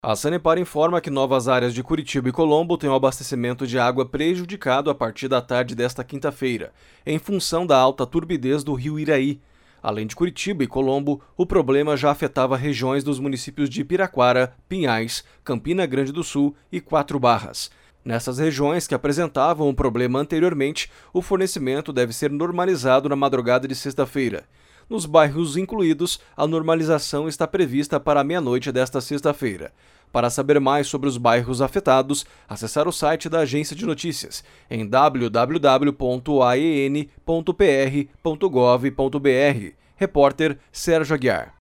A Sanepar informa que novas áreas de Curitiba e Colombo têm o abastecimento de água prejudicado a partir da tarde desta quinta-feira, em função da alta turbidez do rio Iraí. Além de Curitiba e Colombo, o problema já afetava regiões dos municípios de Piraquara, Pinhais, Campina Grande do Sul e Quatro Barras. Nessas regiões que apresentavam o problema anteriormente, o fornecimento deve ser normalizado na madrugada de sexta-feira. Nos bairros incluídos, a normalização está prevista para a meia-noite desta sexta-feira. Para saber mais sobre os bairros afetados, acessar o site da Agência de Notícias em www.aen.pr.gov.br. Repórter Sérgio Aguiar.